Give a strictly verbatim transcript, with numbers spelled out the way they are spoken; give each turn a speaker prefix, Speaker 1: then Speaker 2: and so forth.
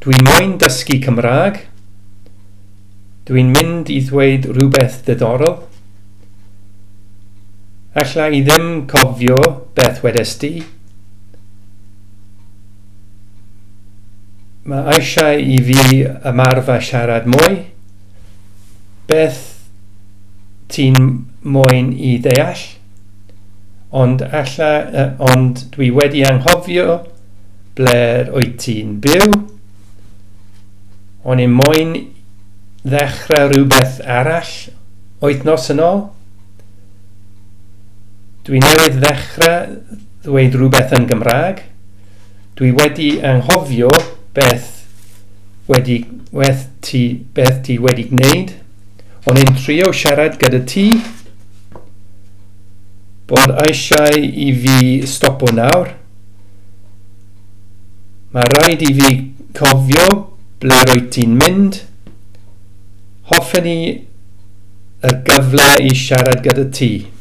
Speaker 1: Dwi moyn dysgu Cymraeg. Dwi'n mynd i ddweud rhywbeth diddorol. Alla i ddim cofio beth wedes di. Mae eisiau i fi ymarfer siarad mwy. Beth ti'n moyn i ddeall? Ond alla, uh, ond dwi wedi anghofio ble wyt ti'n byw. O'n i moyn ddechrau rhywbeth arall wythnos yn ôl. Dwi newydd ddechrau ddweud rhywbeth yn Gymraeg. Dwi wedi anghofio beth wedi beth ti, beth ti wedi gwneud. O'n i'n trio siarad gyda ti. Bod eisiau i fi stopo nawr. Mae rhaid i fi cofio ble rwyt ti'n mynd. Hoffwn i y gyfle i siarad gyda ti.